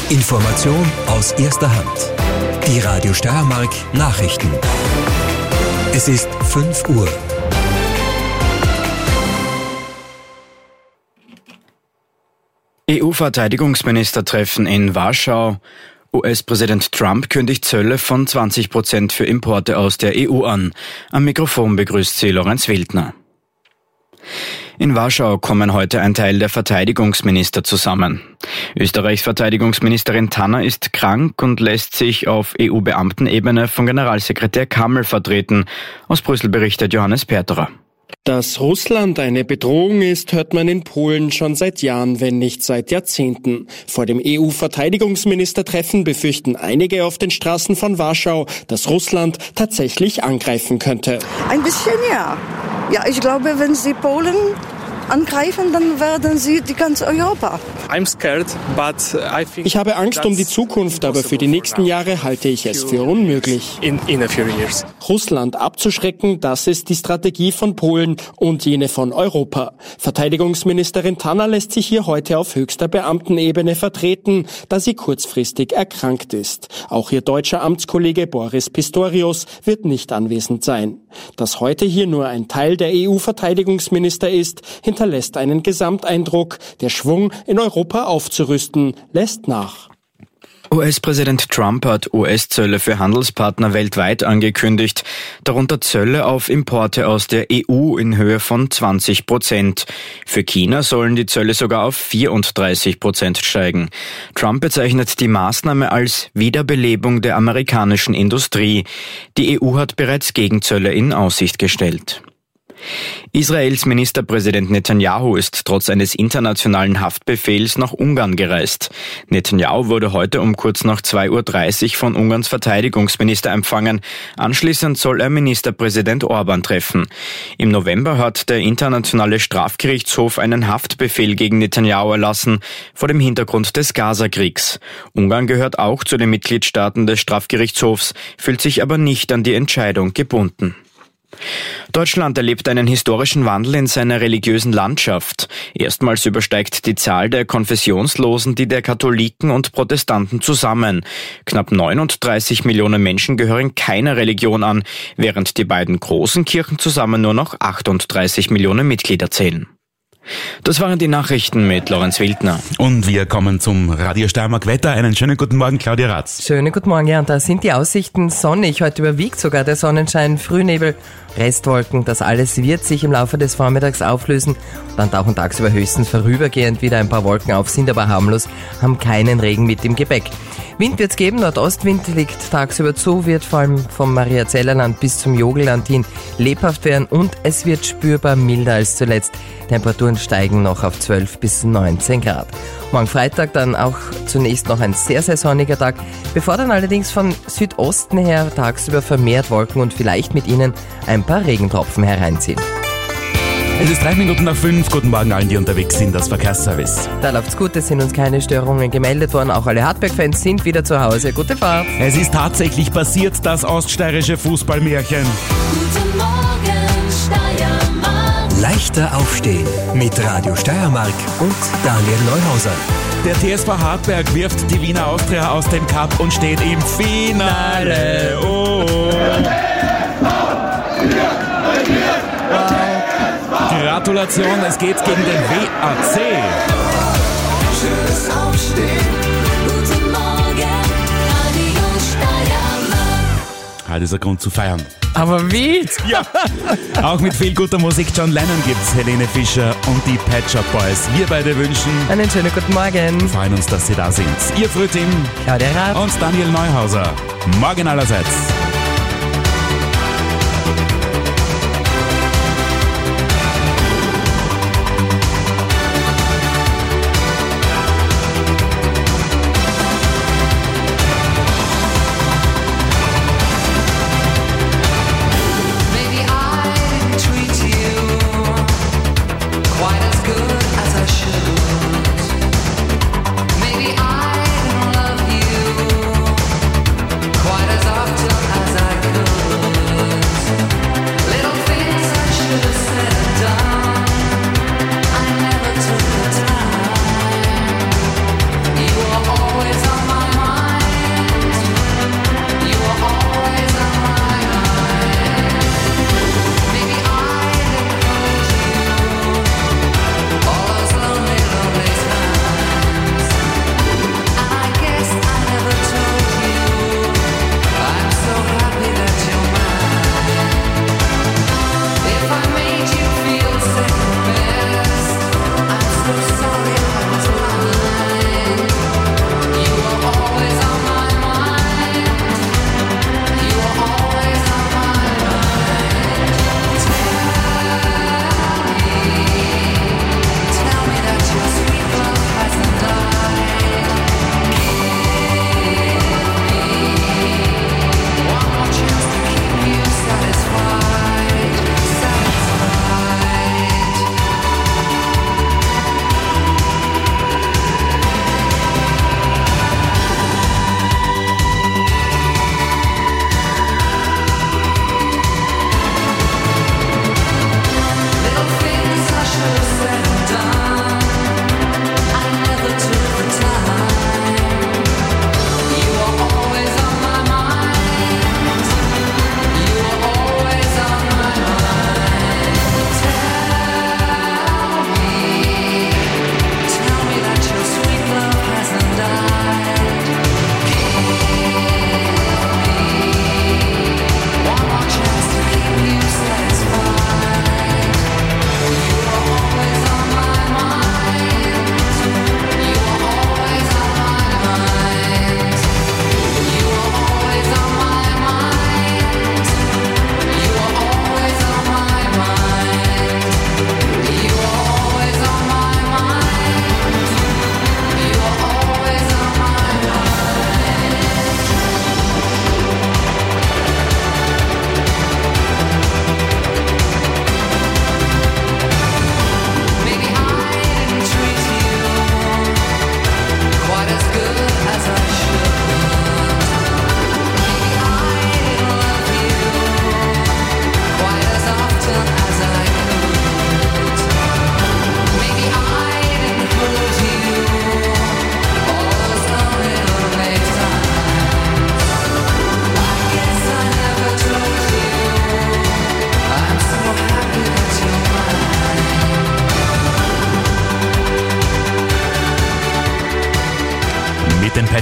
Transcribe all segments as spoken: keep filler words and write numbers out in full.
Information aus erster Hand. Die Radio Steiermark Nachrichten. Es ist fünf Uhr. E U-Verteidigungsministertreffen in Warschau. U S-Präsident Trump kündigt Zölle von zwanzig Prozent für Importe aus der E U an. Am Mikrofon begrüßt sie Lorenz Wildner. In Warschau kommen heute ein Teil der Verteidigungsminister zusammen. Österreichs Verteidigungsministerin Tanner ist krank und lässt sich auf E U-Beamtenebene von Generalsekretär Kammel vertreten. Aus Brüssel berichtet Johannes Perterer. Dass Russland eine Bedrohung ist, hört man in Polen schon seit Jahren, wenn nicht seit Jahrzehnten. Vor dem E U-Verteidigungsministertreffen befürchten einige auf den Straßen von Warschau, dass Russland tatsächlich angreifen könnte. Ein bisschen ja. Ja, ich glaube, wenn sie Polen angreifen, dann werden sie die ganze Europa. I'm scared, but I think ich habe Angst um die Zukunft, aber für die nächsten Jahre halte ich es für unmöglich. In, in a few years. Russland abzuschrecken, das ist die Strategie von Polen und jene von Europa. Verteidigungsministerin Tanner lässt sich hier heute auf höchster Beamtenebene vertreten, da sie kurzfristig erkrankt ist. Auch ihr deutscher Amtskollege Boris Pistorius wird nicht anwesend sein. Dass heute hier nur ein Teil der E U-Verteidigungsminister ist, hinterlässt einen Gesamteindruck. Der Schwung, in Europa aufzurüsten, lässt nach. U S-Präsident Trump hat U S-Zölle für Handelspartner weltweit angekündigt, darunter Zölle auf Importe aus der E U in Höhe von zwanzig Prozent. Für China sollen die Zölle sogar auf vierunddreißig Prozent steigen. Trump bezeichnet die Maßnahme als Wiederbelebung der amerikanischen Industrie. Die E U hat bereits Gegenzölle in Aussicht gestellt. Israels Ministerpräsident Netanyahu ist trotz eines internationalen Haftbefehls nach Ungarn gereist. Netanyahu wurde heute um kurz nach zwei Uhr dreißig von Ungarns Verteidigungsminister empfangen. Anschließend soll er Ministerpräsident Orban treffen. Im November hat der Internationale Strafgerichtshof einen Haftbefehl gegen Netanyahu erlassen, vor dem Hintergrund des Gaza-Kriegs. Ungarn gehört auch zu den Mitgliedstaaten des Strafgerichtshofs, fühlt sich aber nicht an die Entscheidung gebunden. Deutschland erlebt einen historischen Wandel in seiner religiösen Landschaft. Erstmals übersteigt die Zahl der Konfessionslosen die der Katholiken und Protestanten zusammen. Knapp neununddreißig Millionen Menschen gehören keiner Religion an, während die beiden großen Kirchen zusammen nur noch achtunddreißig Millionen Mitglieder zählen. Das waren die Nachrichten mit Lorenz Wildner. Und wir kommen zum Radio Steiermark Wetter. Einen schönen guten Morgen, Claudia Ratz. Schönen guten Morgen, ja, und da sind die Aussichten sonnig. Heute überwiegt sogar der Sonnenschein, Frühnebel, Restwolken. Das alles wird sich im Laufe des Vormittags auflösen. Dann tauchen tagsüber höchstens vorübergehend wieder ein paar Wolken auf, sind aber harmlos, haben keinen Regen mit im Gepäck. Wind wird's geben, Nordostwind liegt tagsüber zu, wird vor allem vom Mariazellerland bis zum Jogelland hin lebhaft werden und es wird spürbar milder als zuletzt. Temperaturen steigen noch auf zwölf bis neunzehn Grad. Morgen Freitag dann auch zunächst noch ein sehr, sehr sonniger Tag, bevor dann allerdings von Südosten her tagsüber vermehrt Wolken und vielleicht mit ihnen ein paar Regentropfen hereinziehen. Es ist drei Minuten nach fünf. Guten Morgen allen, die unterwegs sind, das Verkehrsservice. Da läuft's gut, es sind uns keine Störungen gemeldet worden. Auch alle Hartberg-Fans sind wieder zu Hause. Gute Fahrt. Es ist tatsächlich passiert, das oststeirische Fußballmärchen. Guten Morgen, Steiermark. Leichter aufstehen mit Radio Steiermark und Daniel Neuhauser. Der T S V Hartberg wirft die Wiener Austria aus dem Cup und steht im Finale. Oh. Gratulation, es geht gegen den W A C. Schönes Aufstehen. Guten Morgen, Radio Steiermark. Heute ist ein Grund zu feiern. Aber wie? Ja. Auch mit viel guter Musik. John Lennon gibt's, Helene Fischer und die Pet Shop Boys. Wir beide wünschen einen schönen guten Morgen. Wir freuen uns, dass Sie da sind. Ihr Frühteam Claudia Ratz und Daniel Neuhauser. Morgen allerseits. Quite as often as I could.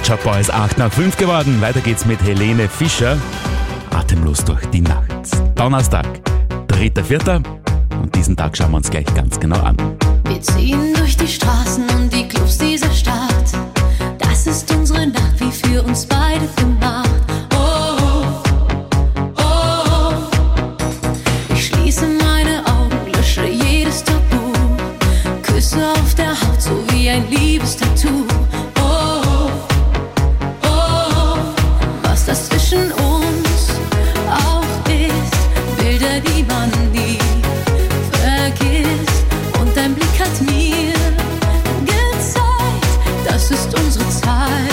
Shop Boys, acht nach fünf geworden. Weiter geht's mit Helene Fischer. Atemlos durch die Nacht. Donnerstag, dritter Vierter Und diesen Tag schauen wir uns gleich ganz genau an. Wir ziehen durch die Straßen und die Clubs dieser Stadt. Das ist unsere Nacht, wie für uns beide gemacht. Oh, oh, oh. Ich schließe meine Augen, lösche jedes Tabu. Küsse auf der Haut, so wie ein Liebestattoo. Oh, oh, was das zwischen uns auch ist, Bilder, die man nie vergisst. Und dein Blick hat mir gezeigt, das ist unsere Zeit.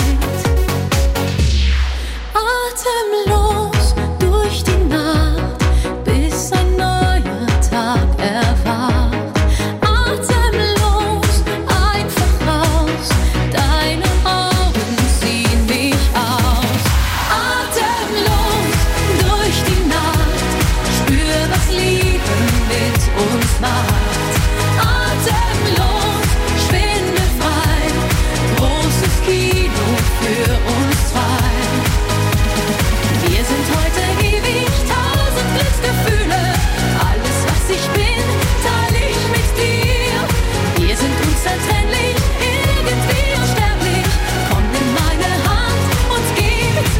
Atemlos durch die Nacht, bis ein neuer Tag erwacht. Atemlos, einfach raus, deine Augen ziehen mich aus. Atemlos durch die Nacht, spür, was Liebe mit uns macht. Atemlos, schwindelfrei, großes Kino für uns zwei. Wir sind heute ewig, tausend Glücksgefühle. Alles, was ich bin, teile ich mit dir. Wir sind unzertrennlich, irgendwie unsterblich. Komm in meine Hand und gib es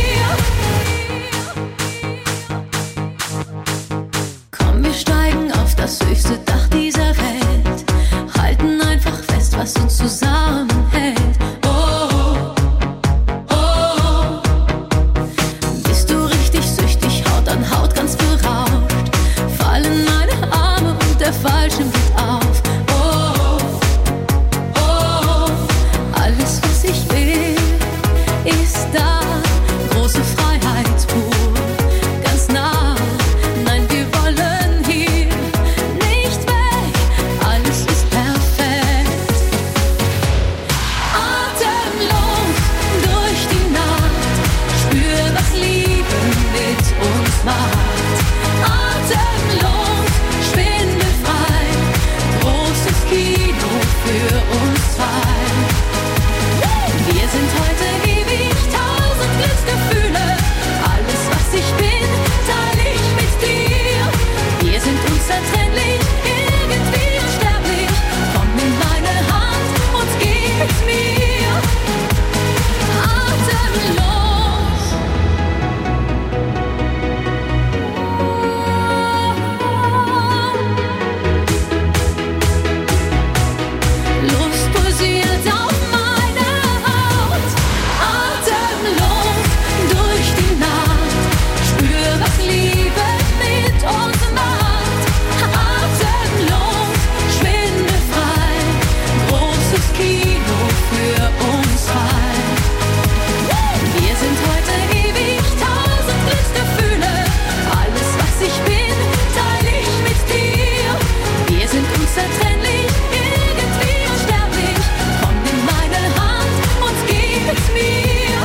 mir. Komm, wir steigen auf das höchste Dach dieser Welt. Halten einfach fest, was uns zusammenhält. Oh, oh, oh. Bist du richtig süchtig, Haut an Haut ganz berauscht. Fallen meine Arme und der Fallschirm geht auf. Oh, oh, alles, was ich will, ist da. Große Freiheit pur, ganz nah. Nein, wir wollen hier nicht weg. Alles ist perfekt. Atemlos durch die Nacht, spür, was Liebe mit uns macht. Atemlos, schwindelfrei, großes Kino für uns zwei. Wir sind heute ewig, tausend Glücksgefühle. Alles, was ich bin, teile ich mit dir. Wir sind unzertrennlich, irgendwie unsterblich. Komm in meine Hand und gib es mir. Atemlos. Lust pulsiert auf meine Haut. Atemlos durch die Nacht, spür, was Liebe mit uns macht. Atemlos, schwindelfrei, großes Kino für uns zwei. Wir sind heute ewig, tausend Glücksgefühle. Alles, was ich bin, teile ich mit dir. Wir sind unzertrennlich, irgendwie unsterblich. Komm in meine Hand und gib es mir.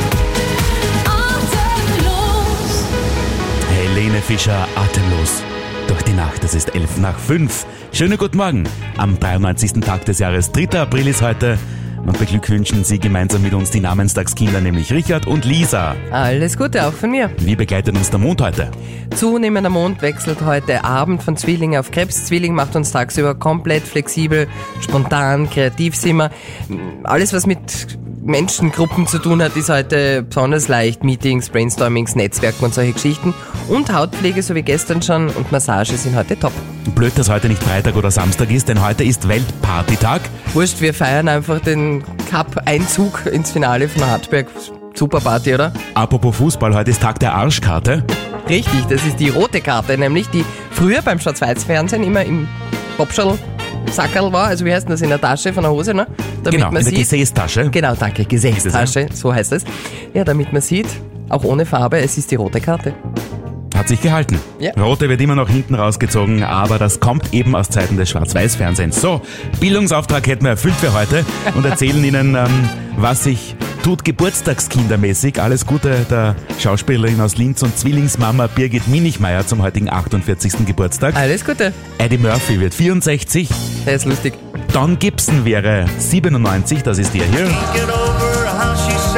Atemlos. Helene Fischer, atemlos durch die Nacht. Es ist elf nach fünf. Schönen guten Morgen am dreiundneunzigsten Tag des Jahres. dritter April ist heute und beglückwünschen Sie gemeinsam mit uns die Namenstagskinder, nämlich Richard und Lisa. Alles Gute auch von mir. Wie begleitet uns der Mond heute? Zunehmender Mond wechselt heute Abend von Zwilling auf Krebs. Zwilling macht uns tagsüber komplett flexibel, spontan, kreativ sind wir. Alles, was mit Menschengruppen zu tun hat, ist heute besonders leicht. Meetings, Brainstormings, Netzwerken und solche Geschichten. Und Hautpflege, so wie gestern schon, und Massage sind heute top. Blöd, dass heute nicht Freitag oder Samstag ist, denn heute ist Weltpartytag. Wurscht, wir feiern einfach den Cup-Einzug ins Finale von Hartberg. Super Party, oder? Apropos Fußball, heute ist Tag der Arschkarte. Richtig, das ist die rote Karte, nämlich die früher beim Schwarz-Weiß-Fernsehen immer im Popschal Sackerl war, also wie heißt denn das, in der Tasche von der Hose, ne? Damit Genau, man in der sieht, Gesäßtasche. Genau, danke, Gesäßtasche, so heißt es. Ja, damit man sieht, auch ohne Farbe, es ist die rote Karte. Hat sich gehalten. Ja. Rote wird immer noch hinten rausgezogen, aber das kommt eben aus Zeiten des Schwarz-Weiß-Fernsehens. So, Bildungsauftrag hätten wir erfüllt für heute und erzählen Ihnen, ähm, was sich tut geburtstagskindermäßig. Alles Gute der Schauspielerin aus Linz und Zwillingsmama Birgit Minichmeier zum heutigen achtundvierzigsten Geburtstag. Alles Gute. Eddie Murphy wird vierundsechzig. Der ist lustig. Don Gibson wäre siebenundneunzig, das ist der hier. Get over how she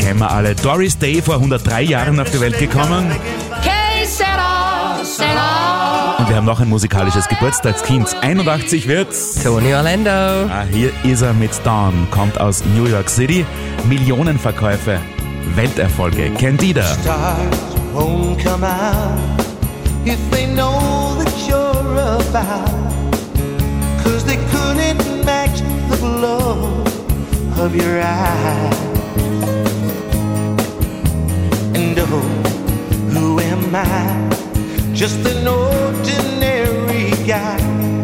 kennen wir alle. Doris Day, vor hundertdrei Jahren auf die Welt gekommen. Und wir haben noch ein musikalisches Geburtstagskind. einundachtzig wird's. Tony Orlando. Ah, hier ist er mit Dawn, kommt aus New York City. Millionenverkäufe, Welterfolge. Candida. Stars won't come out if they know that you're about. Cause they couldn't match the glow of your eyes. And oh, who am I? Just an ordinary guy,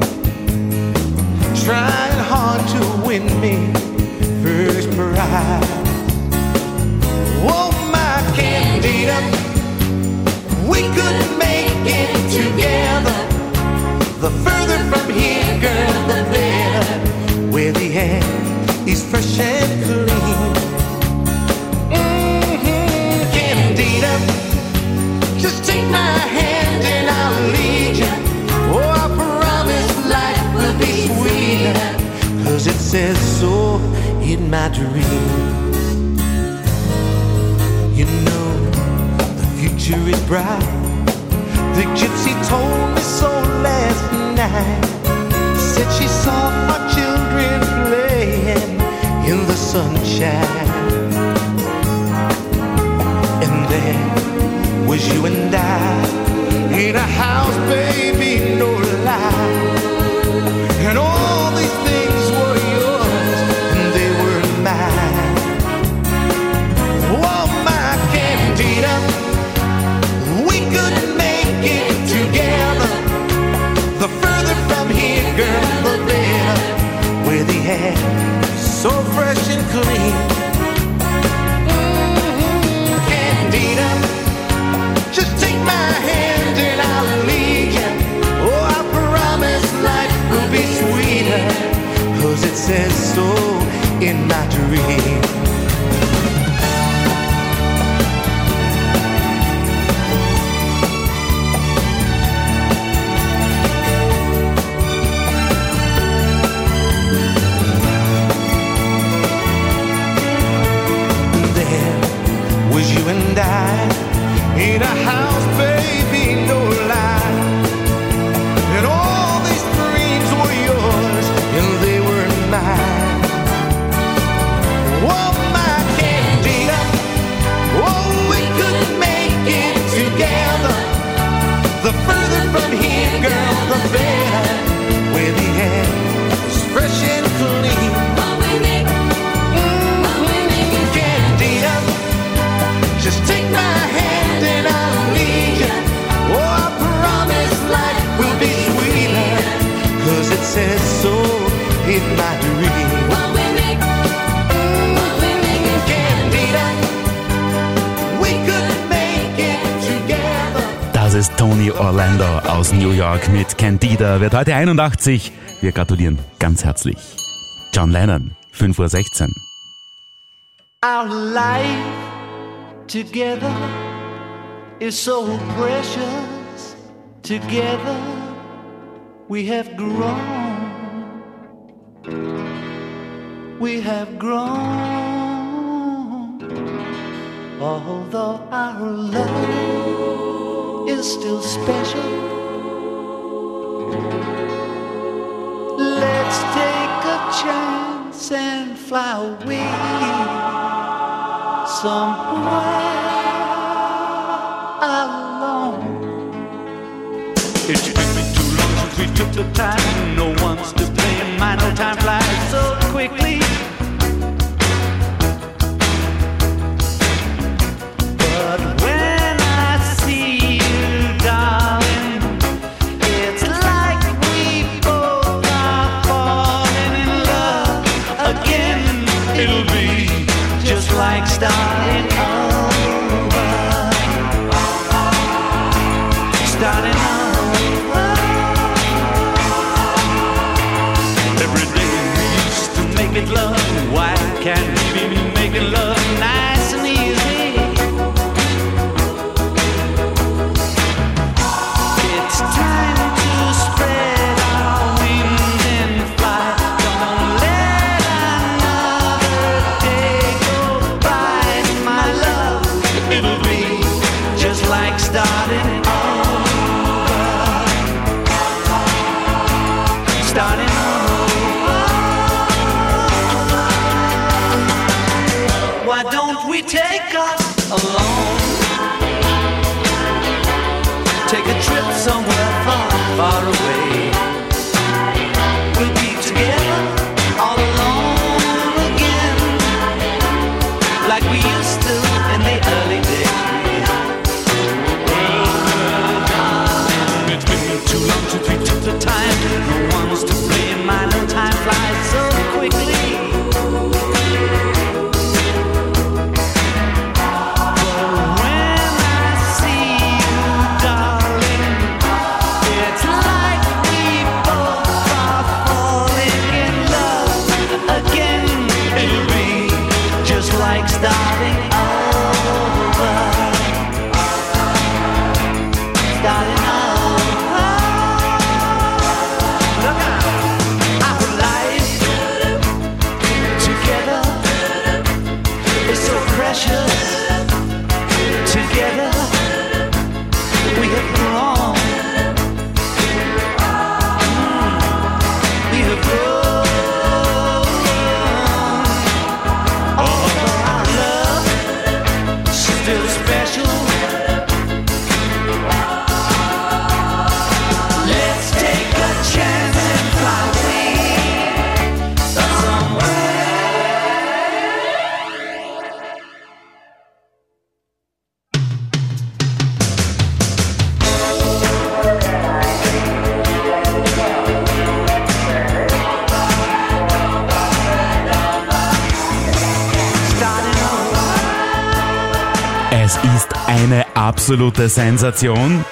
trying hard to win me first prize. Oh, my Candida, we could make it together. The further from here, girl, the better. Where the air is fresh and clean. Mm-hmm, Candida, just take my hand and I'll lead you. Oh, I promise life will be sweeter, cause it says so in my dreams. You know, the future is bright. The gypsy told me so last night. Said she saw our children playing in the sunshine. And there was you and I in a house, baby, no lie. And all these things were yours and they were mine. Oh, my Candida, we could make it together. The further from here, girl, the better. Where the air is so fresh and clean. Mm-hmm, Candida, just take my hand and I'll lead you. Oh, I promise life will be sweeter, cause it says so in my dream. There was you and I in a house, baby, no lie. And all these dreams were yours and they were mine. Oh, my Candida, oh, we could make it together. The further from here, girl, the better. Where the air is fresh and clean. Mm-hmm, Candida, just take my hand and I'll lead you. Oh, I promise life will be sweeter, cause it says so in my dream. Mm-hmm, Candida, we could make it together. Das ist Tony Orlando aus New York mit Candida. Wird heute einundachtzig. Wir gratulieren ganz herzlich. John Lennon, fünf Uhr sechzehn. Our life together is so precious. Together we have grown. We have grown. Although our love is still special, let's take a chance and fly away somewhere alone. It's been too long since we took the time. No one's to blame. My no time flies so quickly. But when I see you, darling, it's like we both are falling in love again. It'll be just like starting over. Starting over. Every day we used to make it love. Why can't we be making love nice and easy? It's time to spread our wings and fly. Don't let another day go by. My starting over, starting over. Why don't we take us alone? Take a trip somewhere far, far away. We'll be together all alone again, like we used to in the early days. It's been too long since we took the time. No one's to blame. My little time flies so quickly. Starting over, starting over. Look out, our life together is so precious. Together we have grown. Mm, we have grown. Still special. Let's take a chance and fly away Es ist eine absolute Sensation.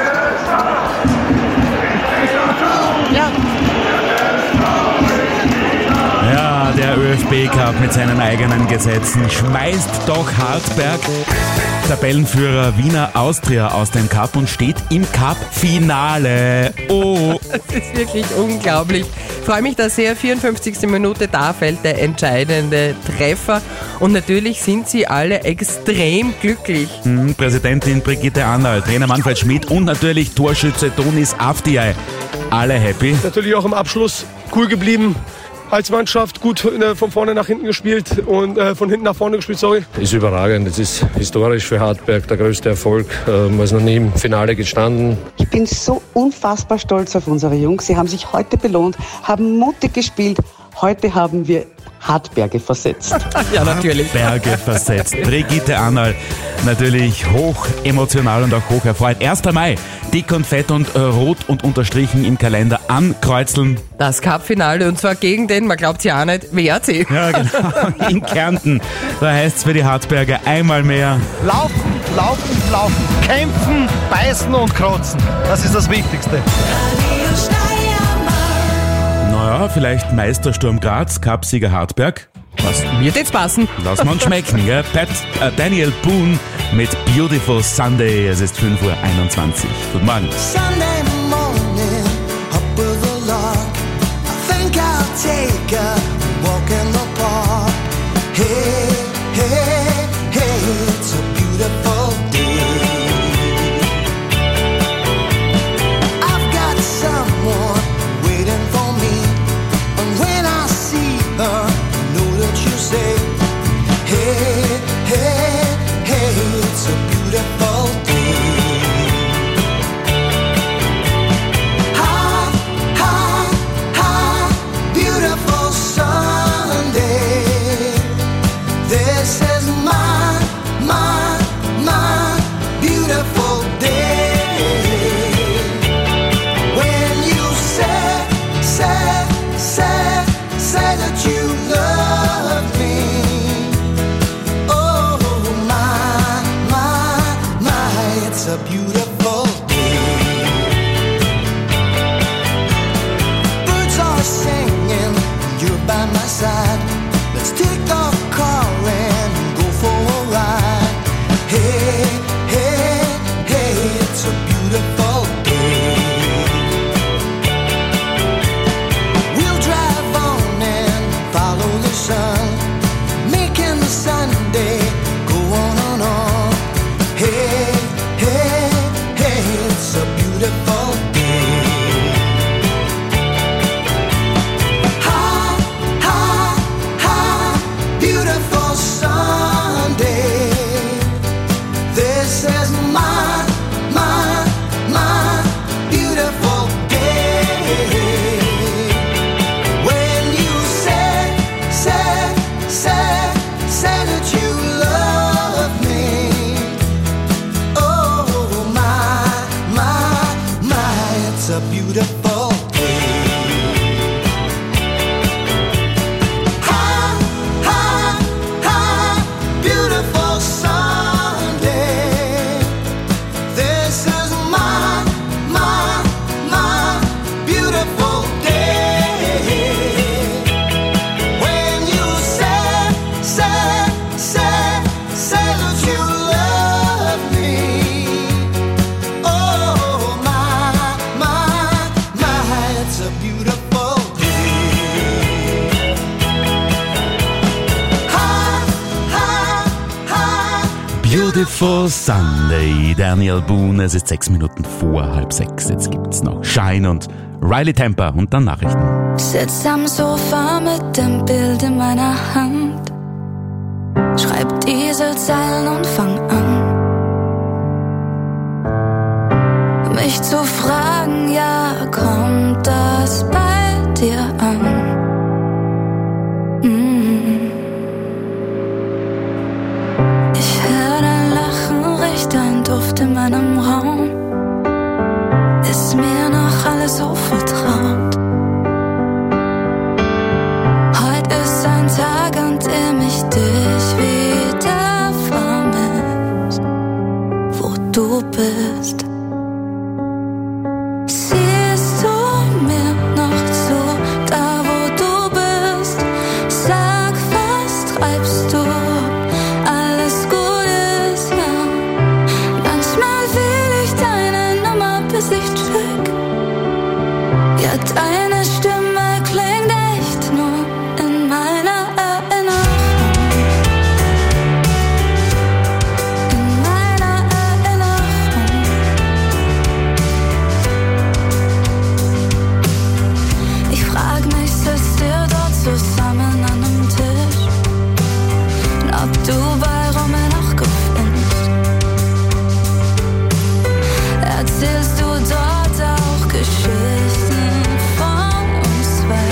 Ja, der ÖFB-Cup mit seinen eigenen Gesetzen schmeißt doch Hartberg, Tabellenführer Wiener Austria, aus dem Cup und steht im Cup-Finale. Oh! Das ist wirklich unglaublich. Ich freue mich da sehr. vierundfünfzigste Minute, da fällt der entscheidende Treffer. Und natürlich sind sie alle extrem glücklich. Mhm, Präsidentin Brigitte Annal, Trainer Manfred Schmidt und natürlich Torschütze Donis Avdiay. Alle happy. Natürlich auch im Abschluss cool geblieben. Als Mannschaft gut äh, von vorne nach hinten gespielt und äh, von hinten nach vorne gespielt, sorry. Ist überragend. Es ist historisch für Hartberg der größte Erfolg. Ähm, ist noch nie im Finale gestanden. Ich bin so unfassbar stolz auf unsere Jungs. Sie haben sich heute belohnt, haben mutig gespielt. Heute haben wir Hartberge versetzt. Ja, natürlich. Berge versetzt. Brigitte Annal, natürlich hoch emotional und auch hoch erfreut. erster Mai, dick und fett und äh, rot und unterstrichen im Kalender ankreuzeln. Das Cup-Finale und zwar gegen den, man glaubt ja auch nicht, W A C. Ja, genau, in Kärnten. Da heißt es für die Hartberger einmal mehr: Laufen, laufen, laufen. Kämpfen, beißen und kratzen. Das ist das Wichtigste. Naja, vielleicht Meistersturm Graz, Cupsieger Hartberg. Was wird jetzt passen? Lass mal uns schmecken, gell? Pat, äh, Daniel Boone mit Beautiful Sunday. Es ist fünf Uhr einundzwanzig. Guten Morgen. Sunday morning, up with the lark. I think I'll take a walk in the park. Hey, hey, hey, it's a beautiful day. I've got someone waiting for me, and when I see her, know that you say, hey, hey, hey, it's a beautiful day. High, high, high, beautiful Sunday. This is my, my, my beautiful day. When you say, say, say, say that you love me. Oh my, my, my, it's a beautiful day. Birds are singing, you're by my side. Let's take the car and go for a ride. Hey, hey, hey, it's a beautiful day. We'll drive on and follow the sun, making the Sunday go on and on. Hey, hey, say that you love me. Oh my, my, my, it's a beautiful day. Ha, ha, ha, beautiful Sunday. This is my, my, my beautiful day. When you say, say, say, say that you love me. Oh my, my, my, it's a beautiful day. Ha, ha, ha. Beautiful Sunday, Daniel Boone. Es ist sechs Minuten vor halb sechs. Jetzt gibt's noch Shine und Riley Temper und dann Nachrichten. Sitz am Sofa mit dem Bild in meiner Hand, schreib diese Zeilen und fang an, mich zu fragen, ja, kommt das bei dir an? Mm. Ich hör dein Lachen, riech dein Duft in meinem Raum, ist mir noch alles so vertraut. Heute ist ein Tag, an dem ich dich wieder vermisst, wo du bist. Siehst du mir noch zu, da wo du bist? Sag, was treibst du? Alles gut ist, ja. Manchmal will ich deine Nummer, bis ich check. Ja, deine Stimme klingt echt nur in meiner Erinnerung. In meiner Erinnerung. Ich frag mich, sitzt ihr dort zusammen an einem Tisch, ob du bei Rommel noch gewinnst. Erzählst du dort auch Geschichten von uns zwei?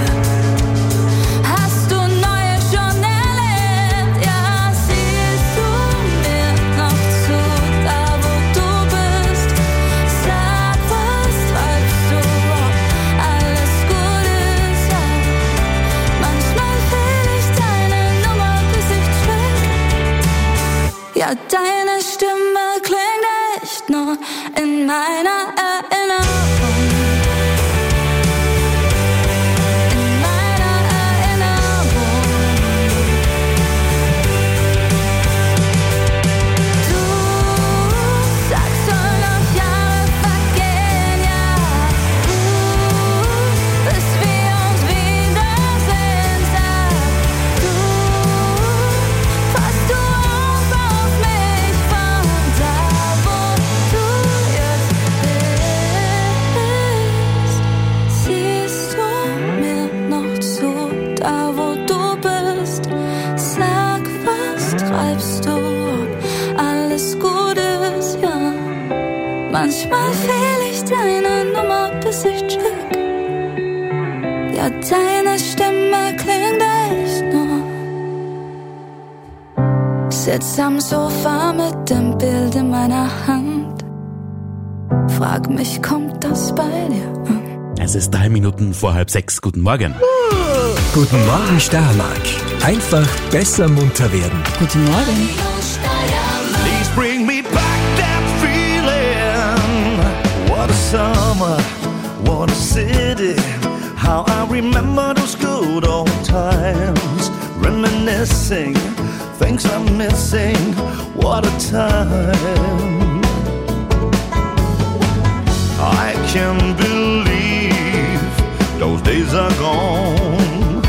Hast du neue schon erlebt? Ja, siehst du mir noch zu, da wo du bist? Sag, was treibst du? Ob alles gut ist, ja. Manchmal will ich deine Nummer, bis ich check. Ja, deine Stimme klingt echt nur in meiner Erinnerung. In meiner Erinnerung. Du sagst, soll noch Jahre vergehen, ja. Du, bis wir uns wiedersehen, sag du. Passt du auf auf mich von da, wo du jetzt bist? Siehst du mir noch zu, da wo du bist? Sag, was treibst du? Alles gut ist, ja. Manchmal fehl ich deine Nummer, bis ich check. Ja, deine Stimme klingt echt nur. Sitz am Sofa mit dem Bild in meiner Hand, frag mich, kommt das bei dir an? Es ist drei Minuten vor halb sechs. Guten Morgen. Guten Morgen, Steiermark. Einfach besser munter werden. Guten Morgen. Please bring me back that feeling. What a summer, what a city. How I remember those good old times. Reminiscing, things I'm missing. What a time. I can't believe those days are gone.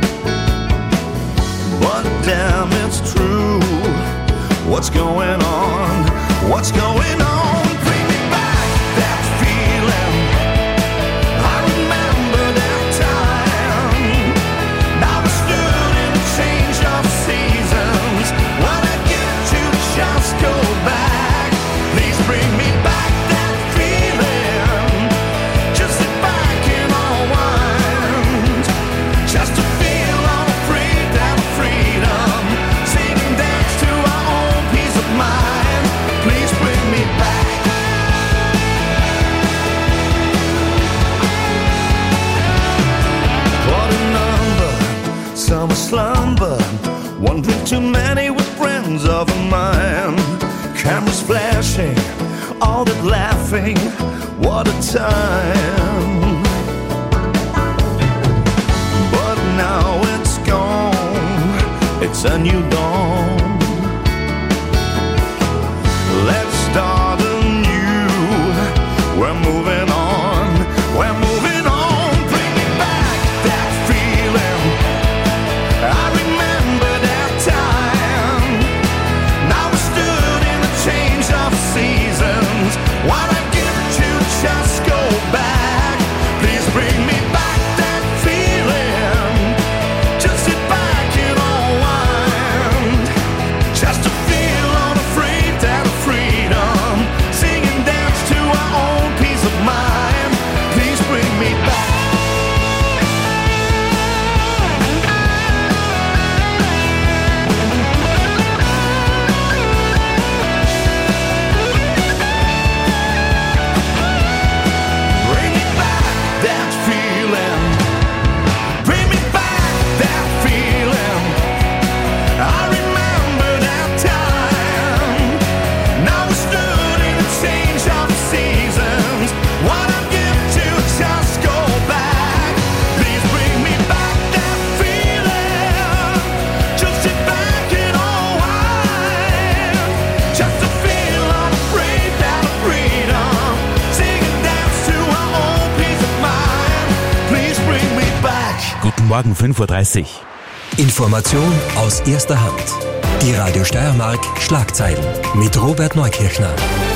But damn, it's true. What's going on? What's going on? Bring me back that feeling. I remember that time. Now we stood in a change of seasons. What I get to just go back. Please bring me back that feeling. Just sit back and unwind. One drink too many with friends of mine. Cameras flashing, all that laughing, what a time. But now it's gone, it's a new dawn. Let's start anew, we're moving on, we're moving on. Bring me back that feeling, I remember that time. Now we stood in a change of seasons, what I give to just go back. Please bring me back that feeling, just sit back and unwind, just to feel unafraid that of freedom, sing and dance to our own peace of mind. Please bring me back. Bring me back that feeling, bring me back that feeling, I remember that time. Now we stood in a change of seasons, what I give to just go back. Please bring me back that feeling, just sit back and unwind, just to feel unafraid that of freedom, sing and dance to our own peace of mind. Please bring me back. Guten Morgen, fünf Uhr dreißig. Information aus erster Hand. Die Radio Steiermark Schlagzeilen mit Robert Neukirchner.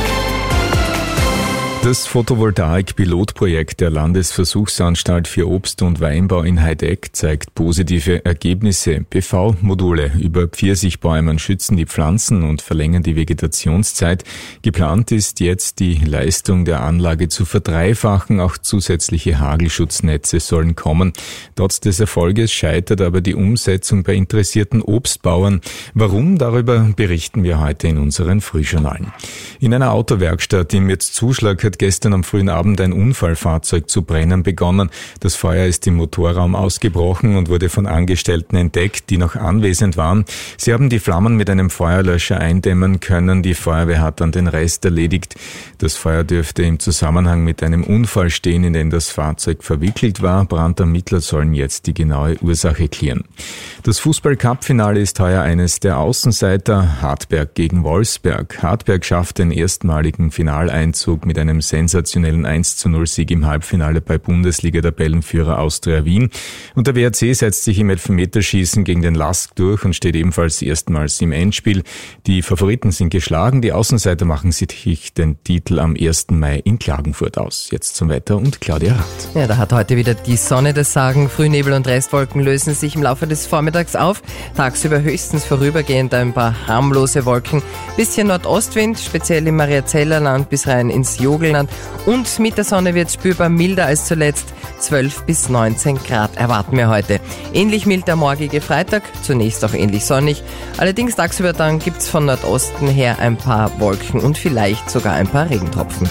Das Photovoltaik-Pilotprojekt der Landesversuchsanstalt für Obst- und Weinbau in Heideck zeigt positive Ergebnisse. P V-Module über Pfirsichbäumen schützen die Pflanzen und verlängern die Vegetationszeit. Geplant ist jetzt, die Leistung der Anlage zu verdreifachen. Auch zusätzliche Hagelschutznetze sollen kommen. Trotz des Erfolges scheitert aber die Umsetzung bei interessierten Obstbauern. Warum? Darüber berichten wir heute in unseren Frühjournalen. In einer Autowerkstatt in Mürzzuschlag hat gestern am frühen Abend ein Unfallfahrzeug zu brennen begonnen. Das Feuer ist im Motorraum ausgebrochen und wurde von Angestellten entdeckt, die noch anwesend waren. Sie haben die Flammen mit einem Feuerlöscher eindämmen können. Die Feuerwehr hat dann den Rest erledigt. Das Feuer dürfte im Zusammenhang mit einem Unfall stehen, in den das Fahrzeug verwickelt war. Brandermittler sollen jetzt die genaue Ursache klären. Das Fußball-Cup-Finale ist heuer eines der Außenseiter. Hartberg gegen Wolfsberg. Hartberg schafft den erstmaligen Finaleinzug mit einem sensationellen eins zu null Sieg im Halbfinale bei Bundesliga-Tabellenführer Austria Wien. Und der W R C setzt sich im Elfmeterschießen gegen den Lask durch und steht ebenfalls erstmals im Endspiel. Die Favoriten sind geschlagen, die Außenseiter machen sich den Titel am ersten Mai in Klagenfurt aus. Jetzt zum Wetter und Claudia Rath. Ja, da hat heute wieder die Sonne das Sagen. Frühnebel und Restwolken lösen sich im Laufe des Vormittags auf. Tagsüber höchstens vorübergehend ein paar harmlose Wolken. Bisschen Nordostwind, speziell im Mariazellerland bis rein ins Jogelland. Und mit der Sonne wird es spürbar milder als zuletzt. zwölf bis neunzehn Grad erwarten wir heute. Ähnlich mild der morgige Freitag, zunächst auch ähnlich sonnig. Allerdings tagsüber dann gibt es von Nordosten her ein paar Wolken und vielleicht sogar ein paar Regentropfen.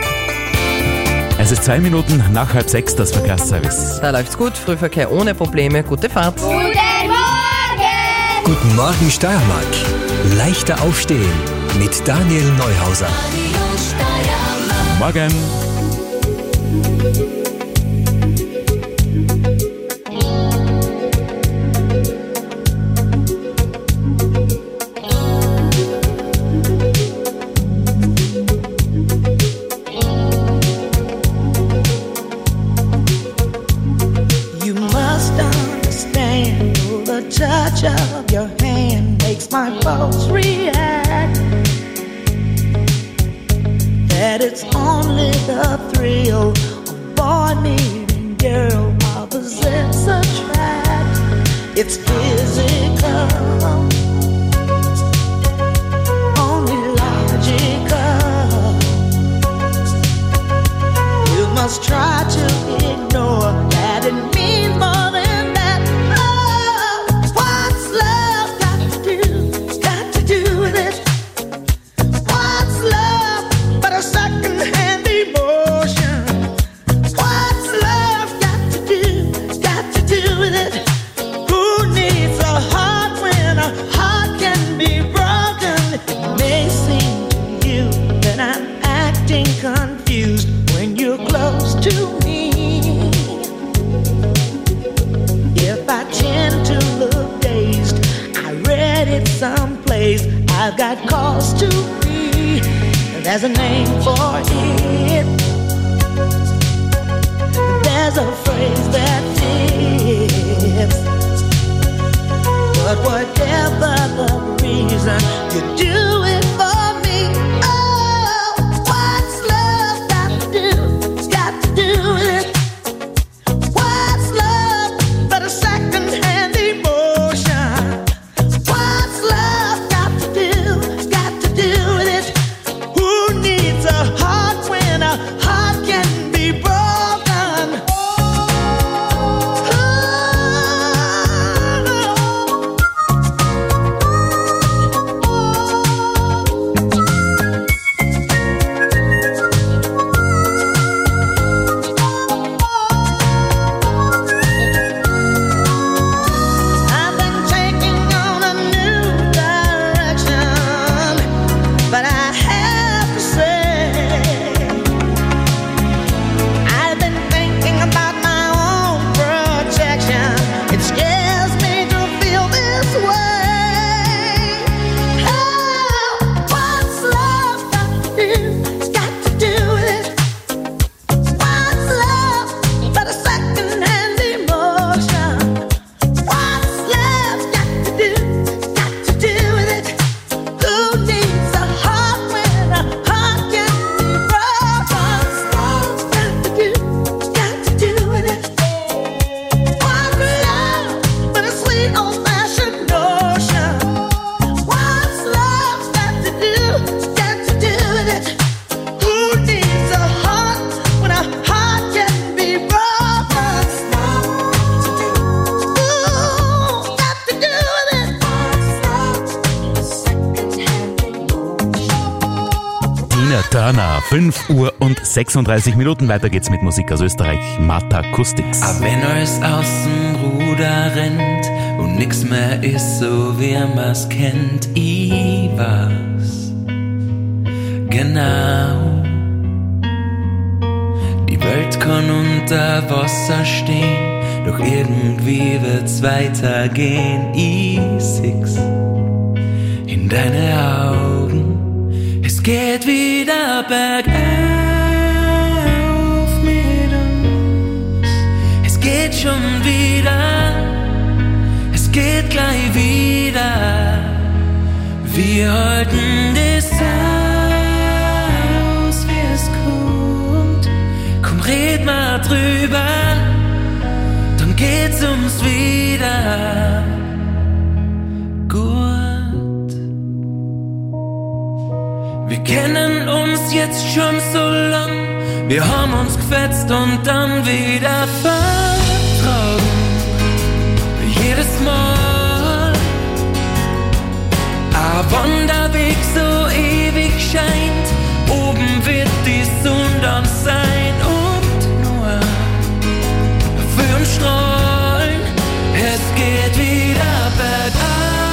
Es ist zwei Minuten nach halb sechs, das Verkehrsservice. Da läuft's gut, Frühverkehr ohne Probleme, gute Fahrt. Guten Morgen! Guten Morgen Steiermark. Leichter aufstehen mit Daniel Neuhauser. Morgen. You must understand, the touch of your hand makes my pulse react. That it's only the thrill of boy meeting girl opposites attract. It's physical, only logical. You must try to ignore that it means more than that. Oh, what's love got to do? Got to do with it. What's love but a second-hand emotion? What's love got to do? Got to do with it. Who needs a heart when someplace. I've got cause to be. There's a name for it. There's a phrase that fits. But whatever the reason, you do it for me. Oh, what's love got to do? Got to do with it. What's love but a second-hand emotion? What's love got to do? Got to do with it. Who needs a heart when a heart can be broken? Turner, fünf Uhr und sechsunddreißig Minuten. Weiter geht's mit Musik aus Österreich. Martha Acoustics. Aber wenn alles aus dem Ruder rennt und nix mehr ist so, wie man's kennt, ich weiß genau, die Welt kann unter Wasser stehen, doch irgendwie wird's weitergehen. Ich seh's in deine Augen. Es geht wieder bergauf mit uns. Es geht schon wieder. Es geht gleich wieder. Wir halten das aus, wie es kommt. Komm, red mal drüber. Dann geht's uns wieder gut. Wir kennen uns jetzt schon so lang, wir haben uns gefetzt und dann wieder vertragen. Jedes Mal, aber wenn der Weg so ewig scheint, oben wird die Sonne dann sein und nur für uns strahlen. Es geht wieder bergauf.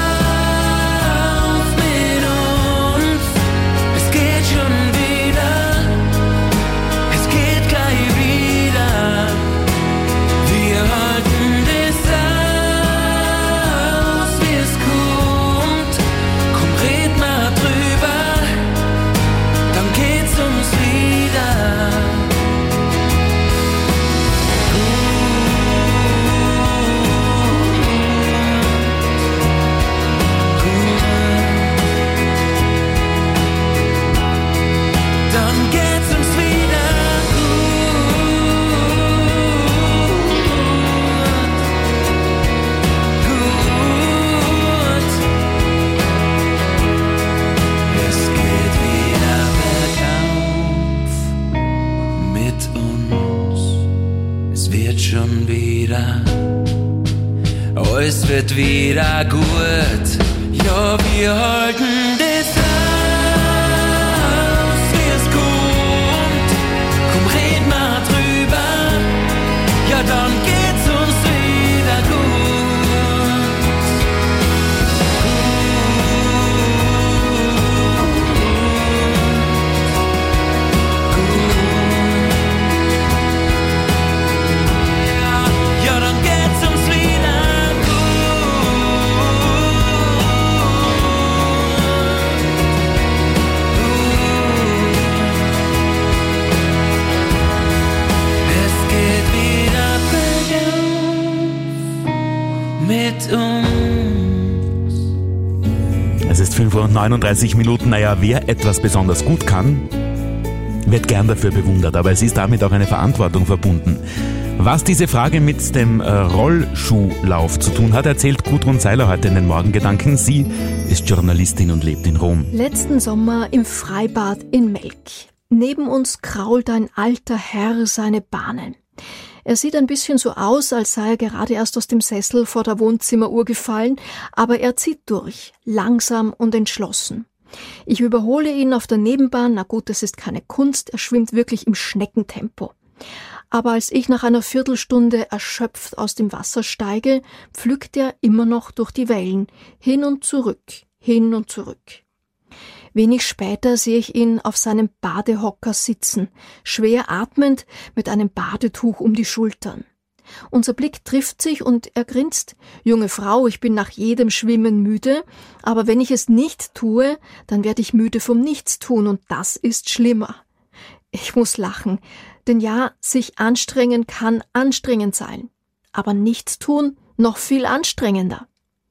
Es wird wieder gut, ja, wir halten das aus, wie es kommt. Komm, red mal drüber, ja, dann geht's uns wieder gut. Gut, gut. Ja, ja, dann geht's uns wieder gut. fünf Uhr neununddreißig Minuten. Naja, wer etwas besonders gut kann, wird gern dafür bewundert, aber es ist damit auch eine Verantwortung verbunden. Was diese Frage mit dem äh, Rollschuhlauf zu tun hat, erzählt Gudrun Seiler heute in den Morgengedanken. Sie ist Journalistin und lebt in Rom. Letzten Sommer im Freibad in Melk. Neben uns krault ein alter Herr seine Bahnen. Er sieht ein bisschen so aus, als sei er gerade erst aus dem Sessel vor der Wohnzimmeruhr gefallen, aber er zieht durch, langsam und entschlossen. Ich überhole ihn auf der Nebenbahn, na gut, das ist keine Kunst, er schwimmt wirklich im Schneckentempo. Aber als ich nach einer Viertelstunde erschöpft aus dem Wasser steige, pflückt er immer noch durch die Wellen, hin und zurück, hin und zurück. Wenig später sehe ich ihn auf seinem Badehocker sitzen, schwer atmend, mit einem Badetuch um die Schultern. Unser Blick trifft sich und er grinst. »Junge Frau, ich bin nach jedem Schwimmen müde, aber wenn ich es nicht tue, dann werde ich müde vom Nichtstun und das ist schlimmer.« Ich muss lachen, denn ja, sich anstrengen kann anstrengend sein, aber Nichtstun noch viel anstrengender.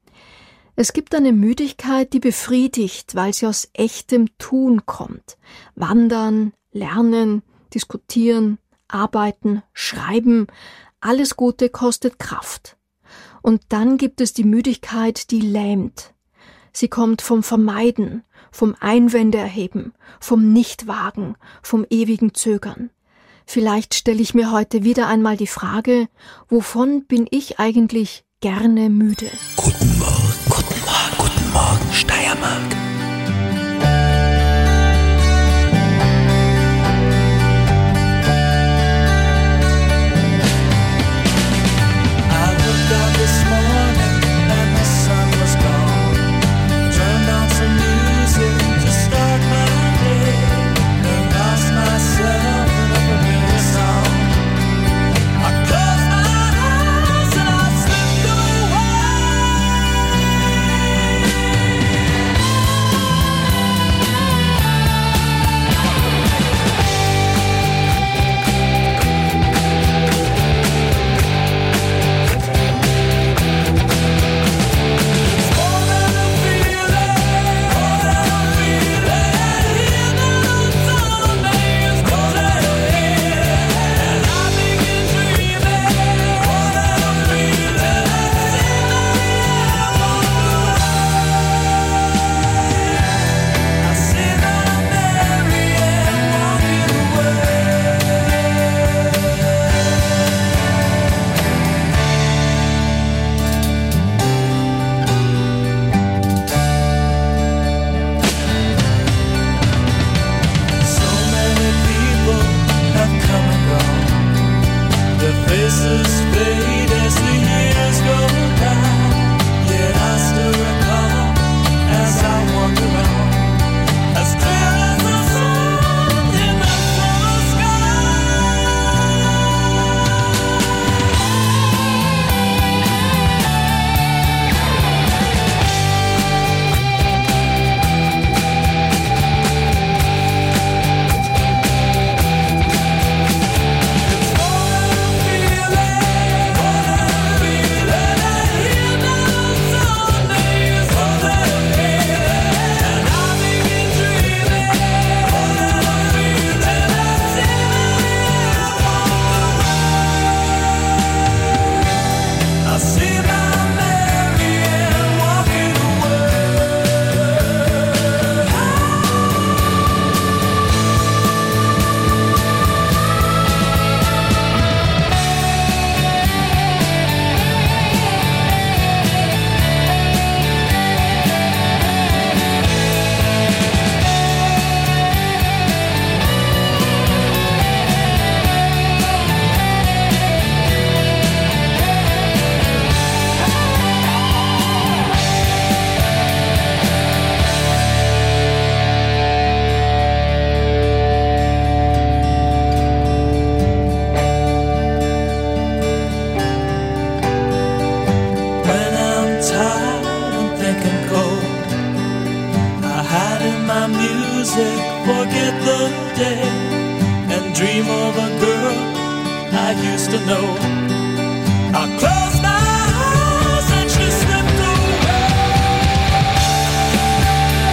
Es gibt eine Müdigkeit, die befriedigt, weil sie aus echtem Tun kommt. Wandern, lernen, diskutieren, arbeiten, schreiben, alles Gute kostet Kraft. Und dann gibt es die Müdigkeit, die lähmt. Sie kommt vom Vermeiden, vom Einwände erheben, vom Nichtwagen, vom ewigen Zögern. Vielleicht stelle ich mir heute wieder einmal die Frage, wovon bin ich eigentlich gerne müde? Guten Morgen, guten Morgen, guten Morgen, Steiermark. Close my eyes and she slipped away.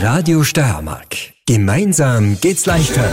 Radio Steiermark. Gemeinsam geht's leichter.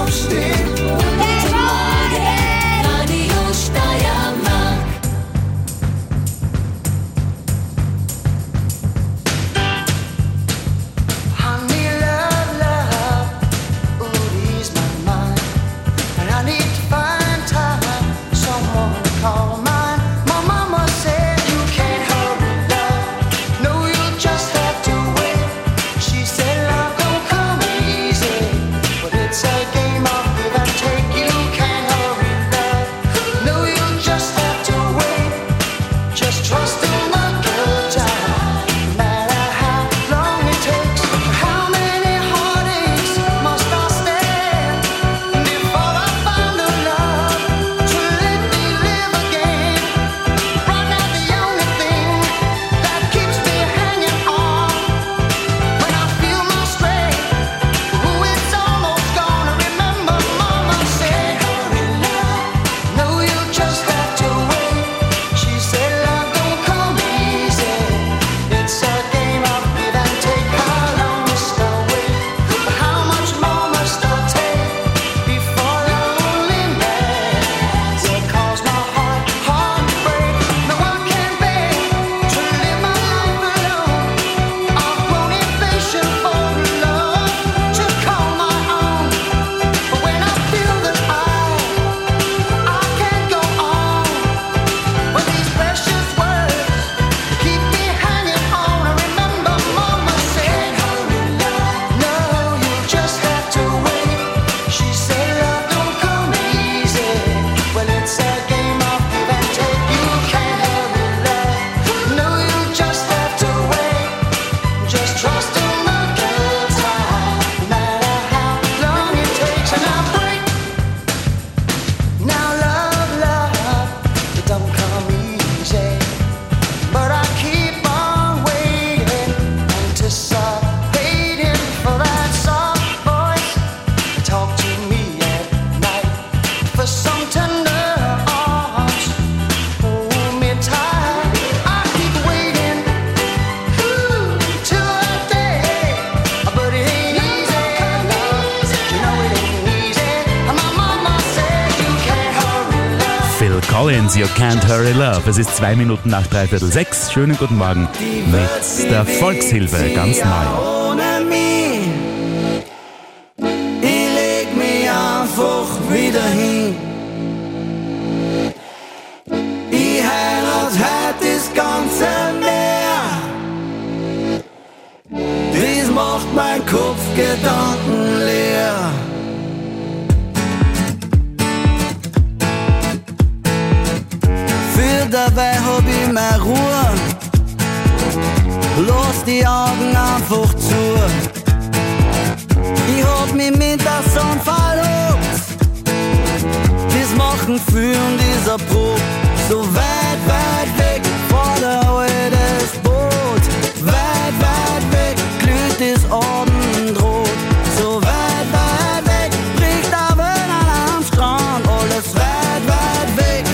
Collins, You Can't Hurry Love. Es ist zwei Minuten nach dreiviertel sechs. Schönen guten Morgen mit der Volkshilfe, ganz neu. Ohne mich, ich leg mich einfach wieder hin. Ich heirat heute das ganze Meer. Das macht mein Kopf Gedanken leer. Dabei hab ich meine Ruhe, lass die Augen einfach zu. Ich hab mich mit der Sonne verlobt, das machen viele und dieser Brot. So weit, weit weg vor der altes Boot, weit, weit weg glüht das Abendrot. So weit, weit weg bricht der Wellen am Strand, alles weit, weit weg.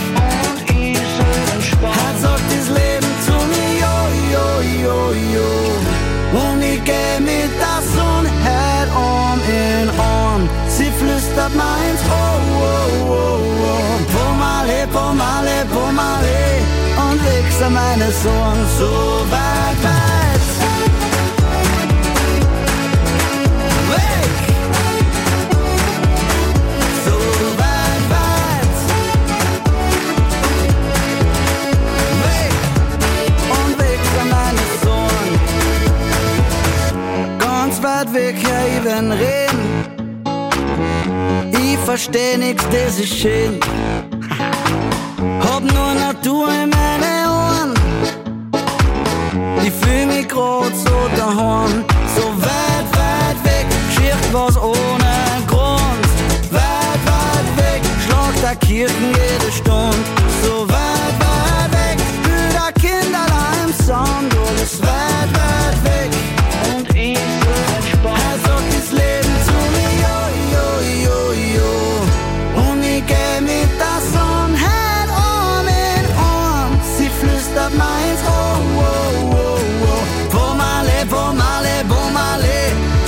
Hat sagt das Leben zu mir, jo, jo, jo, jo. Und ich geh mit der Sonne heut Arm in Arm. Sie flüstert mir ins Ohr, oh, oh, oh. Pomale, pomale, pomale. Und legst an meine Sorgen so weit, weit weg. So weit, weit weg. Und weg von meine Sorgen. Ganz weit weg, ja, ich will reden. Ich versteh nix, das ist schön. Hab nur Natur in meine Ohren. Ich fühl mich grad so daheim. So weit, weit weg, schirrt was ohne Grund. Weit, weit weg, schlagt der Kirchen jede Stunde. So weit, weit weg, spül der Kinderlein im Sand. Alles weit, weit weg. Und ich so entspannt. Er sagt das Leben zu mir, jo, jo, jo, jo. Und ich geh mit der Sonne heut Arm in Arm. Sie flüstert mir ins Ohr, oh, oh, oh. Pomale, pomale, pomale.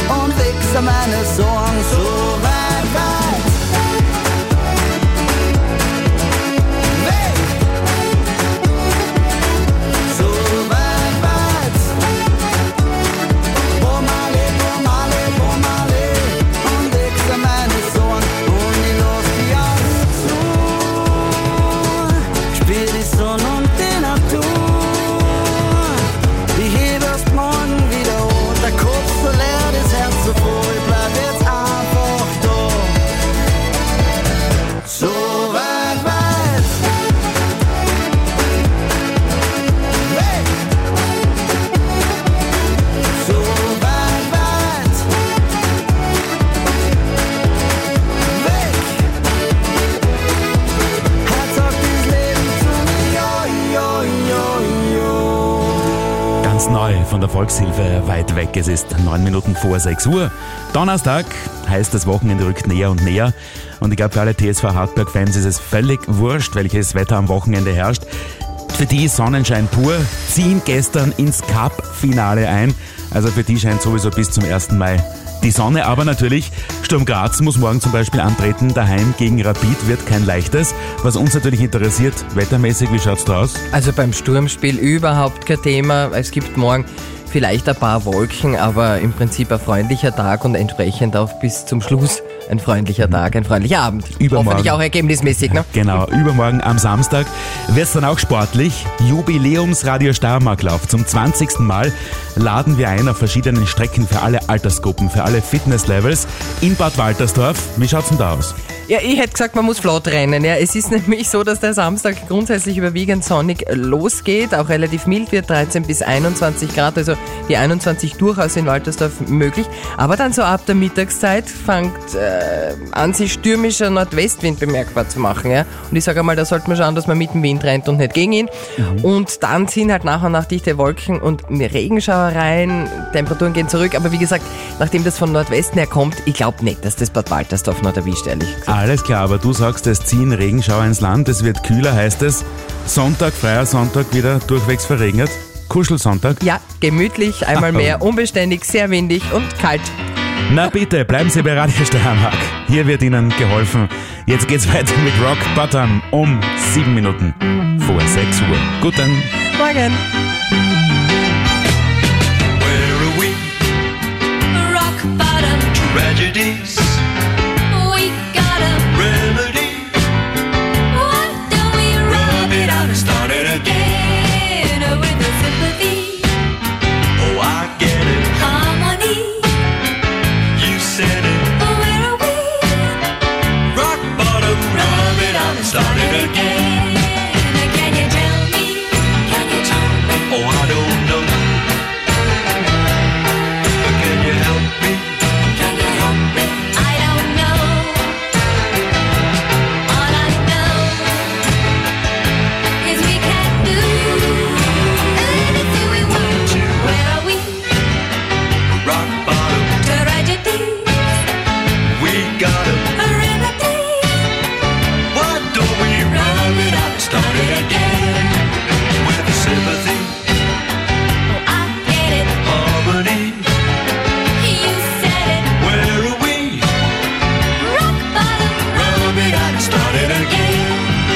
Ganz neu von der Volkshilfe weit weg. Es ist neun Minuten vor sechs Uhr. Donnerstag heißt, das Wochenende rückt näher und näher. Und ich glaube, für alle T S V Hartberg-Fans ist es völlig wurscht, welches Wetter am Wochenende herrscht. Für die Sonnenschein pur, ziehen gestern ins Cup-Finale ein. Also für die scheint sowieso bis zum ersten Mai die Sonne. Aber natürlich, Sturm Graz muss morgen zum Beispiel antreten. Daheim gegen Rapid wird kein leichtes. Was uns natürlich interessiert, wettermäßig, wie schaut's da aus? Also beim Sturmspiel überhaupt kein Thema. Es gibt morgen vielleicht ein paar Wolken, aber im Prinzip ein freundlicher Tag und entsprechend auch bis zum Schluss ein freundlicher Tag, ein freundlicher Abend. Übermorgen. Hoffentlich auch ergebnismäßig, ne? Genau, übermorgen am Samstag wird es dann auch sportlich. Jubiläums-Radio Steiermark-Lauf. Zum zwanzigsten Mal laden wir ein auf verschiedenen Strecken für alle Altersgruppen, für alle Fitnesslevels in Bad Waltersdorf. Wie schaut's denn da aus? Ja, ich hätte gesagt, man muss flott rennen. Ja, es ist nämlich so, dass der Samstag grundsätzlich überwiegend sonnig losgeht, auch relativ mild wird, dreizehn bis einundzwanzig Grad, also die einundzwanzig durchaus in Waltersdorf möglich. Aber dann so ab der Mittagszeit fängt äh, an, sich stürmischer Nordwestwind bemerkbar zu machen. Ja? Und ich sage einmal, da sollte man schauen, dass man mit dem Wind rennt und nicht gegen ihn. Mhm. Und dann ziehen halt nach und nach dichte Wolken und Regenschauereien, Temperaturen gehen zurück. Aber wie gesagt, nachdem das von Nordwesten her kommt, ich glaube nicht, dass das Bad Waltersdorf noch erwischt, ehrlich gesagt. Alles klar, aber du sagst, es ziehen Regenschauer ins Land, es wird kühler, heißt es. Sonntag, freier Sonntag, wieder durchwegs verregnet. Kuschelsonntag. Ja, gemütlich, einmal mehr, unbeständig, sehr windig und kalt. Na bitte, bleiben Sie bei Radio Steiermark. Hier wird Ihnen geholfen. Jetzt geht's weiter mit Rock Bottom um sieben Minuten vor sechs Uhr. Guten Morgen. Where are we? Rock bottom tragedies. We got a remedy. Why don't we rub it out and start it again with a sympathy? Oh, I get it. Harmony. You said it. Where are we? Rock bottom, rub it out and start it again. Can you tell me? Can you tell me? Oh, I don't know. But can you help me? Can you help me? I don't know. All I know is we can do anything we want to. Where are we? Rock bottom tragedy. We got a remedy. Why don't we rub it out and start it again with a sympathy? Oh, I get it. Harmony. You said it. Where are we? Rock bottom. Rub it out and start it again.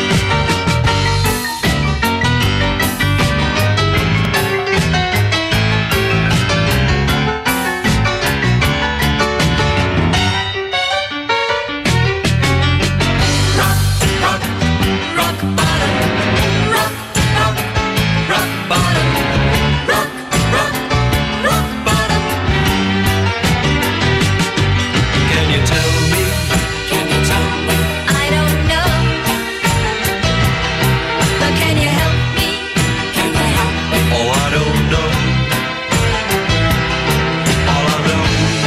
Rock, rock, rock bottom. Rock, rock, rock bottom. Rock, rock, rock bottom. Can you tell me? Can you tell me? I don't know. But can you help me? Can you help me? Oh, I don't know. All I know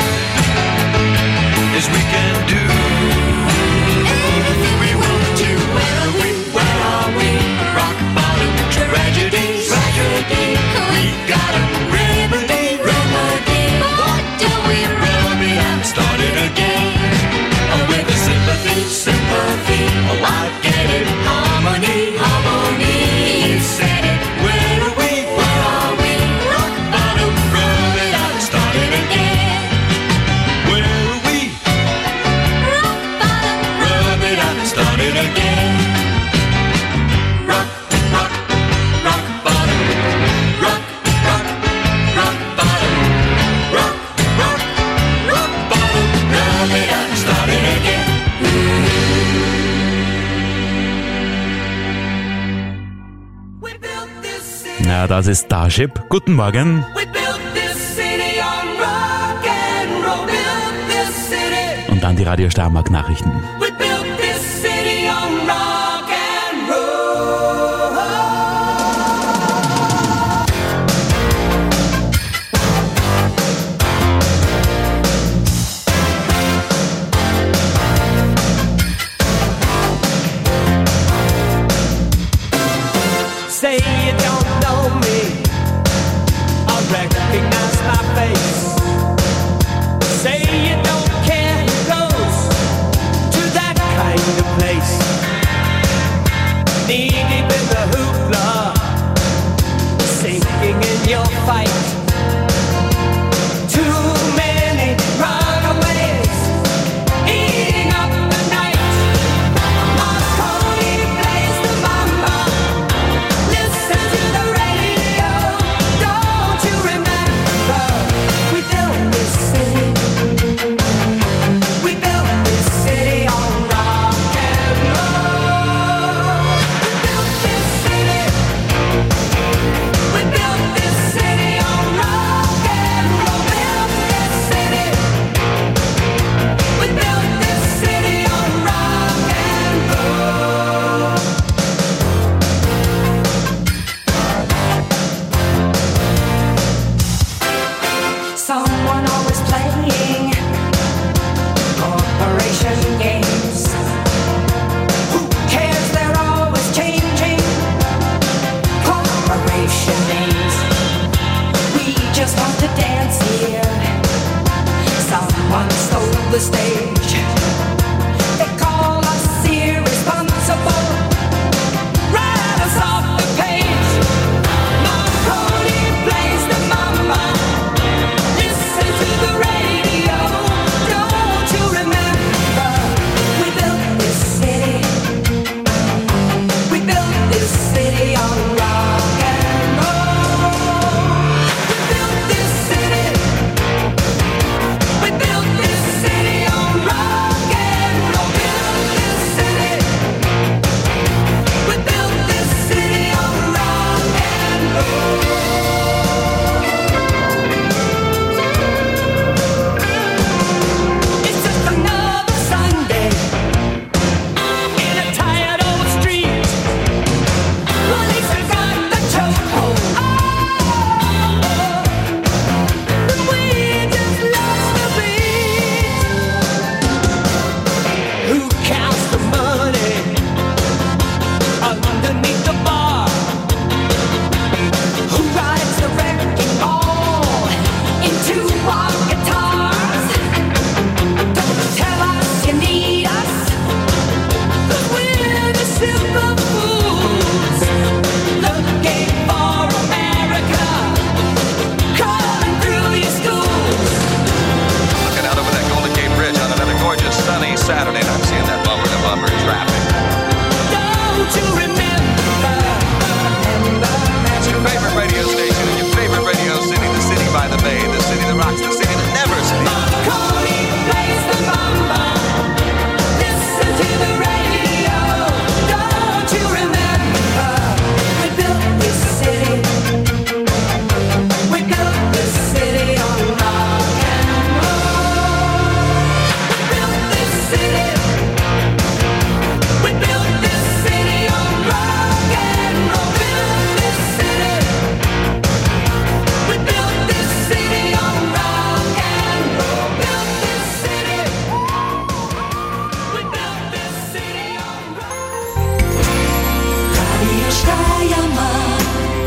is we can do anything we want to. Where are we? Where are we? Rock bottom tragedy. Tragedy. We got a remedy. Remedy. Why don't we rub it out and start it again? Oh, with a sympathy. Sympathy. Oh, I get it. Harmony. Harmony. You said it. Where are we? Where are we? Rock bottom. Rub it out and start it again. Where are we? Rock bottom. Rub it out and start it again. Rock, rock, rock bottom. Rock, rock, rock bottom. Rock, rock, rock bottom. Rub it out and start it again. Na, das ist Starship. Guten Morgen. We built this city on rock and roll. Built this city. Und dann die Radio Steiermark Nachrichten. We built this city on rock and roll. Say you don't know me. recognize my face. Say you don't care who goes to that kind of place. Knee deep in the hoopla, sinking in your fight. Too many runaways eating up the night. Marconi plays the mama. Listen to the radio. Don't you remember? We built this city. We built this city on rock and roll. We built this city. We built this city on rock and roll. Built this city. We built this city on rock and roll. Someone always playing corporation games. Who cares? They're always changing corporation names. We just want to dance here. Someone stole the stage. They call us irresponsible. Write us off the page. Marconi plays the mama. Listen to the radio. Don't you remember? We built this city. We built this city on rock and roll. We built this city. We built this city on rock and roll. Built this city. We built this city on rock and roll. It's just another Sunday in a tired old street. Police have got the chokehold. And we just lost the beat. Who counts the money underneath the bar? Who rides the wrecking ball into our guitars? Don't tell us you need us, 'cause we're the simple fools looking for America, crawling through your schools. Looking out over that Golden Gate Bridge on another gorgeous sunny Saturday night, seeing that bumper to bumper traffic. Don't you remember? It's your favorite radio station in your favorite radio city, the city by the bay, the city that rocks, the city that never sleeps. Marconi plays the mama. Listen to the radio. Don't you remember? We built this city. We built this city on rock and roll. We built this city. We built this city on rock and roll. Built this city. We built this city on rock and roll. Built this city. We built this city on rock. Radio Steiermark.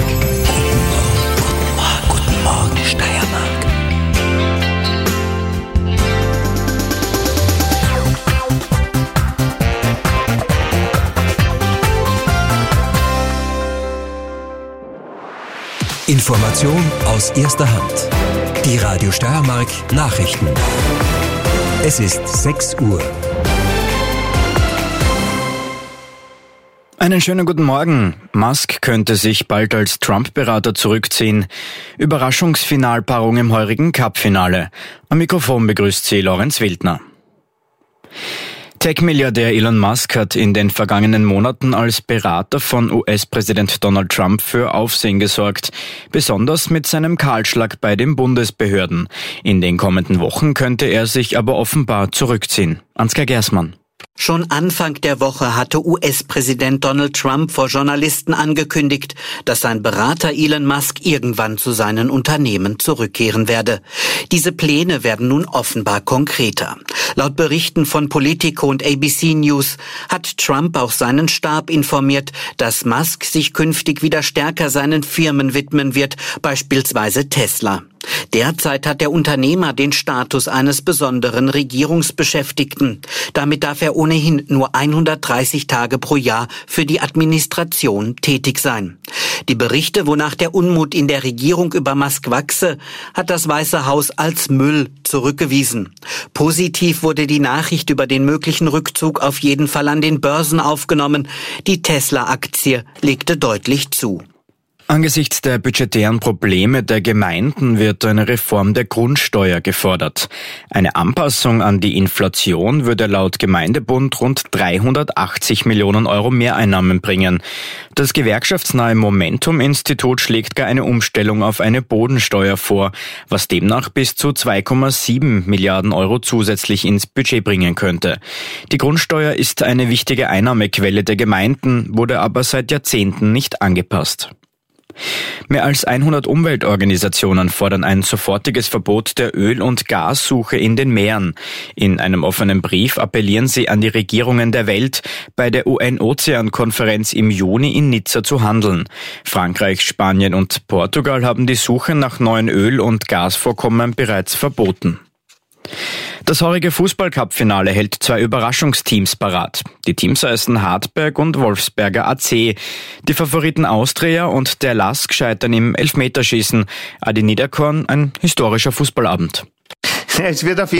Guten Morgen, Steiermark. Information aus erster Hand. Die Radio Steiermark Nachrichten. Es ist sechs Uhr. Einen schönen guten Morgen. Musk könnte sich bald als Trump-Berater zurückziehen. Überraschungsfinalpaarung im heurigen Cup-Finale. Am Mikrofon begrüßt sie Lorenz Wildner. Tech-Milliardär Elon Musk hat in den vergangenen Monaten als Berater von U S-Präsident Donald Trump für Aufsehen gesorgt, besonders mit seinem Kahlschlag bei den Bundesbehörden. In den kommenden Wochen könnte er sich aber offenbar zurückziehen. Ansgar Gersmann. Schon Anfang der Woche hatte U S-Präsident Donald Trump vor Journalisten angekündigt, dass sein Berater Elon Musk irgendwann zu seinen Unternehmen zurückkehren werde. Diese Pläne werden nun offenbar konkreter. Laut Berichten von Politico und A B C News hat Trump auch seinen Stab informiert, dass Musk sich künftig wieder stärker seinen Firmen widmen wird, beispielsweise Tesla. Derzeit hat der Unternehmer den Status eines besonderen Regierungsbeschäftigten. Damit darf er ohnehin nur hundertdreißig Tage pro Jahr für die Administration tätig sein. Die Berichte, wonach der Unmut in der Regierung über Musk wachse, hat das Weiße Haus als Müll zurückgewiesen. Positiv wurde die Nachricht über den möglichen Rückzug auf jeden Fall an den Börsen aufgenommen. Die Tesla-Aktie legte deutlich zu. Angesichts der budgetären Probleme der Gemeinden wird eine Reform der Grundsteuer gefordert. Eine Anpassung an die Inflation würde laut Gemeindebund rund dreihundertachtzig Millionen Euro Mehreinnahmen bringen. Das gewerkschaftsnahe Momentum-Institut schlägt gar eine Umstellung auf eine Bodensteuer vor, was demnach bis zu zwei Komma sieben Milliarden Euro zusätzlich ins Budget bringen könnte. Die Grundsteuer ist eine wichtige Einnahmequelle der Gemeinden, wurde aber seit Jahrzehnten nicht angepasst. Mehr als hundert Umweltorganisationen fordern ein sofortiges Verbot der Öl- und Gassuche in den Meeren. In einem offenen Brief appellieren sie an die Regierungen der Welt, bei der U N-Ozean-Konferenz im Juni in Nizza zu handeln. Frankreich, Spanien und Portugal haben die Suche nach neuen Öl- und Gasvorkommen bereits verboten. Das heurige Fußball-Cup-Finale hält zwei Überraschungsteams parat. Die Teams heißen Hartberg und Wolfsberger A C. Die Favoriten Austria und der Lask scheitern im Elfmeterschießen. Adi Niederkorn, ein historischer Fußballabend. Es wird auf